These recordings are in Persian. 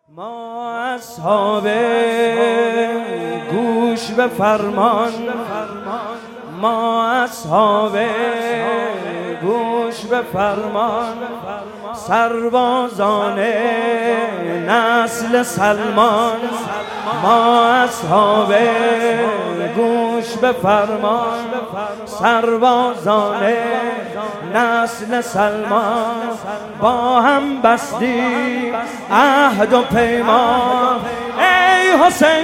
ما اصحاب گوش به فرمان، ما اصحاب گوش به فرمان، سربازان نسل سلمان. ما اصحاب گوش به فرمان، سربازان نسل سلمان. با هم بستیم عهد و پیمان، ای حسین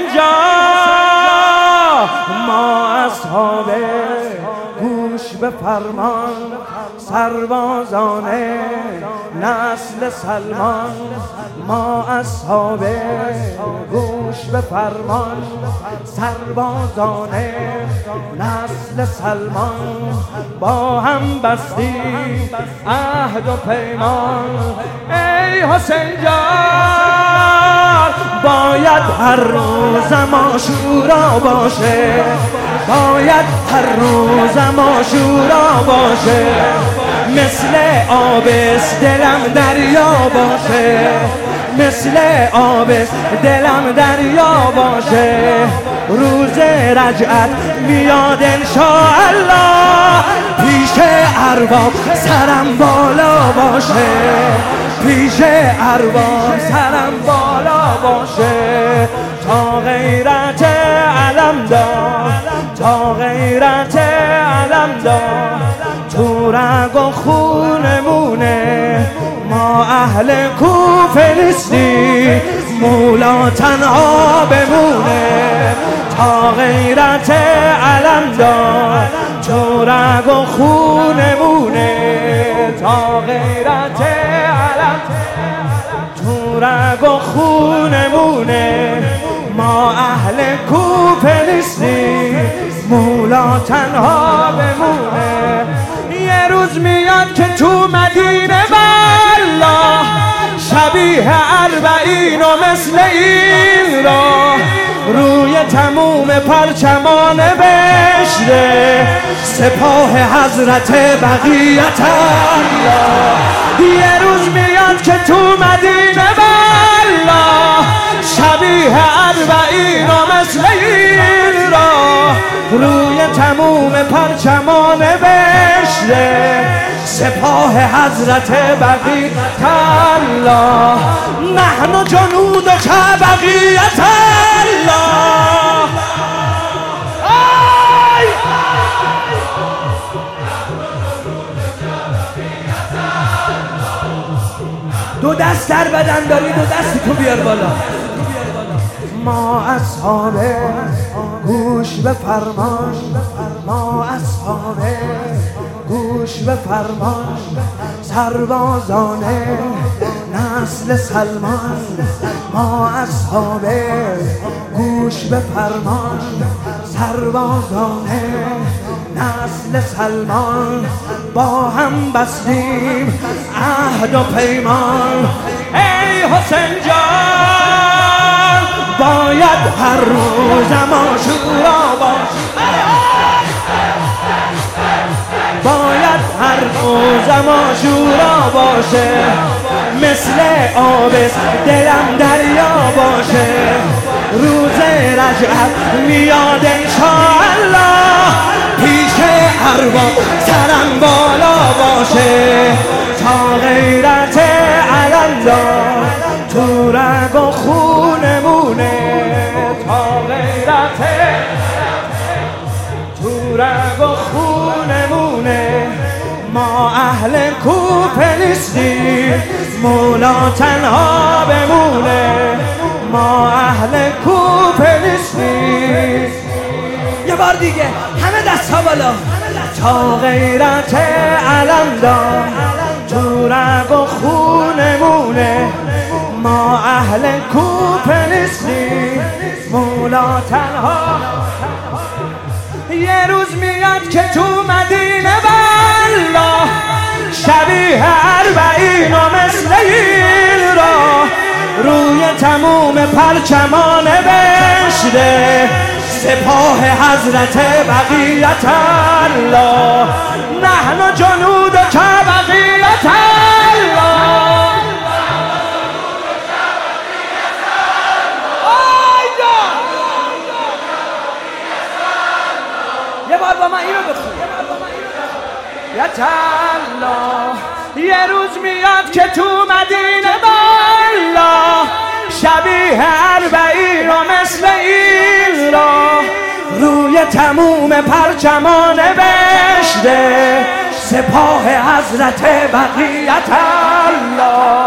جان. ما اصحاب گوش به فرمان، سربازان نسل سلمان. ما اصحاب گوش به فرمان، سربازان نسل سلمان. با هم بستیم عهد و پیمان، ای حسین جان. باید هر روزم عاشورا باشه، باید هر روزم عاشورا باشه. مثل آبست دلم دریا باشه، مثل آبست دلم دریا باشه. روز رجعت میاد انشاءالله، پیش ارباب سرم بالا باشه، پیش ارباب سرم بالا باشه. تا غیرت علم دار، تا غیرت علم دار، تو رگ و خونمونه. ما اهل کوفه نیستی، مولا تنها بمونه. تا غیرت علم دار، تو رگ و خونمونه. تا غیرت علم تو رگ و خونمونه. ما اهل کوفه نیستی، مولا تنها بمونه. یه روز میاد که تو مدینه والله، شبیه اربعین و مثل این را روی تموم پرچمان بشره سپاه حضرت بقیت الله. یه روز میاد که تو مدینه والله، شبیه اربعین و مثل این را روی تموم پرچمان بشره سپاه حضرت بقیت الله. نحن جنود که بقیت الله. دو دست در بدن داری، دو دستی تو بیار بالا. ما اصحاب گوش به فرمان، ما اصحاب گوش به فرمان، سربازان نسل سلمان. ما اصحاب گوش به فرمان، سربازان نسل سلمان. با هم بستیم عهد و پیمان، ای حسین جان. باید هر روزم عاشورا باشه، باید هر روزم عاشورا باشه. مثل آبست دلم دریا باشه. روز رجعت میاد انشاءالله، پیش ارباب سرم بالا باشه. تا غیرت علم دار، تو رگ و خونمونه. تا غیرت تو رگ و خونمونه. ما اهل کوفه نیستی، مولا تنها بمونه. ما اهل کوفه نیستی. یه بار دیگه همه دست ها بالا. تا غیرت علم دار، تو رگ و خونمونه. ما اهل کوفه نیستی، مولا تنها. یه روز میاد که تو مدینه والله، شبیه اربعین و مثل این را روی تموم پرچمان بشره سپاه حضرت بقیت الله. نحن جنود که بقیت الله. الله. یه روز میاد که تو مدینه بالا شبیه اربعین و مثل این را روی تموم پرچمان نوشته سپاه حضرت بقیت الله.